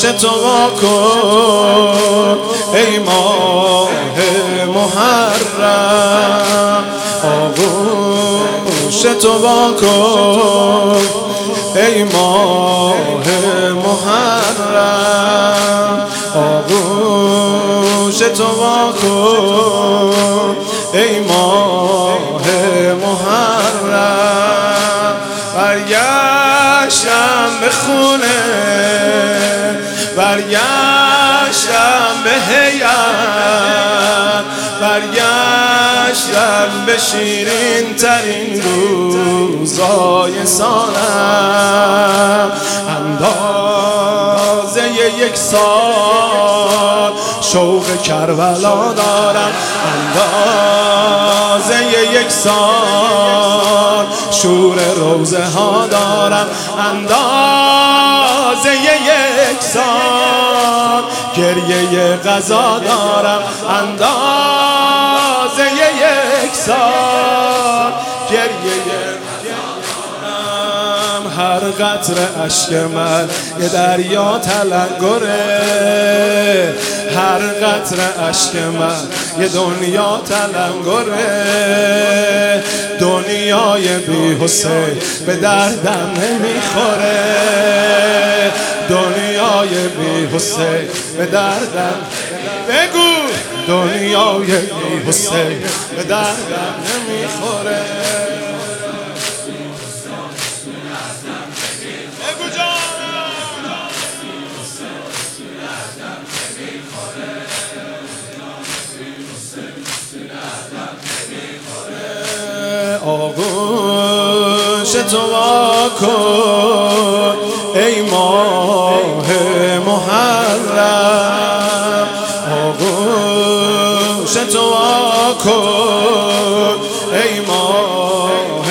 تو وا کن ای ماه محرم، آغوش تو وا کن ای ماه محرم، آغوش تو وا کن ای ماه محرم. برگشتم به خونه، برگشتم به هیئت، برگشتم به شیرین ترین روزای سالم. اندازه یک سال شوق کربلا دارم، اندازه یک سال شور روزه ها دارم، اندازه یک سال گریه غذا دارم، اندازه یک سال گریه هر قطره اشک من یه دریا تلنگره، هر قطره اشک من یه دنیا تلنگره. دنیای بی حسین به دردم نمیخوره، دنیای بی حسین به دردم، بگو دنیای بی حسین به دردم نمیخوره. آغوش تو وا کن ای ماه محرم، آغوش تو وا کن ای ماه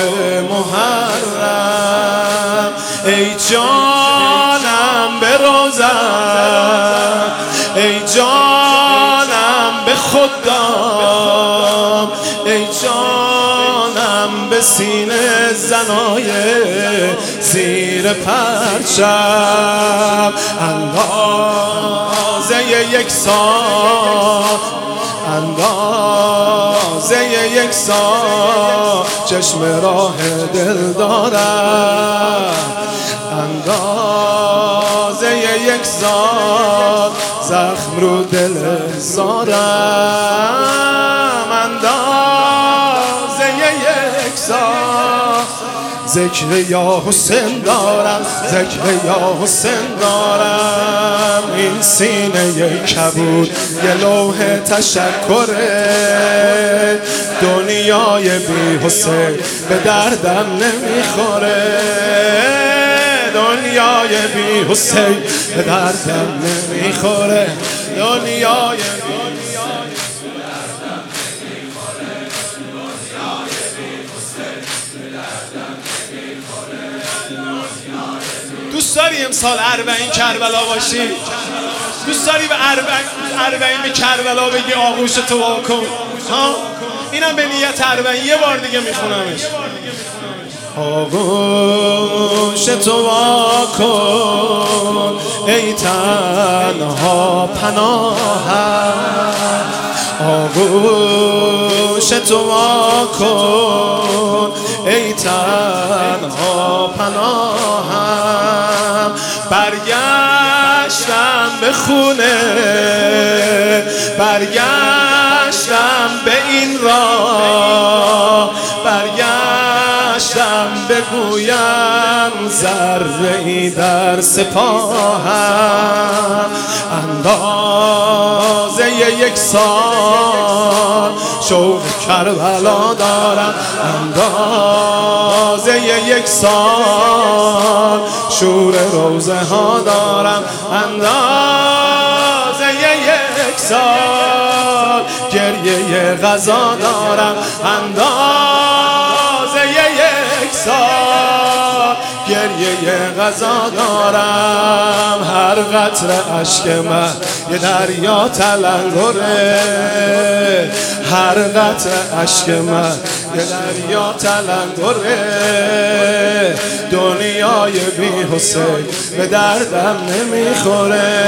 محرم. ای جانم به روزم، ای جانم به خدام، ای جانم به سینه زنای زیر پرچم. اندازه یک سال، اندازه یک سال چشم راه دل دارم، اندازه یک سال زخم رو دل زارم، اندازه یک سال ذکر یا حسین دارم، ذکر یا حسین دارم. این سینه کبود یه لوح تشکره، دنیای بی حسین به دردم نمیخوره، دنیای بی حسین به دردم نمیخوره، دنیای دوست داری امسال اربعین کربلا باشی؟ دوست داری به اربعین کربلا بگی آغوش تو وا کن؟ ها؟ اینم به نیت اربعین یه بار دیگه میخونمش. آغوش تو وا کن ای تنها پناهم، آغوش تو وا کن ای تنها پناهم. برگشتم به خونه، برگشتم به این راه، برگشتم بگویم ذره‌ای در سپاهم. اندازه یک سال شوق کربلا دارم، اندازه یک سال شور روزه ها دارم، اندازه یک سال گریه غذا دارم، اندازه یک سال گریه غذا دارم، هر قطره اشک من یه دریا تلنگره، هر قطره اشک من یه دریا تلنگره. دنیای بی حسین به دردم نمیخوره،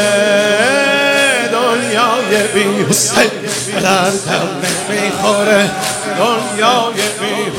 دنیای بی حسین به دردم نمیخوره، دنیای بی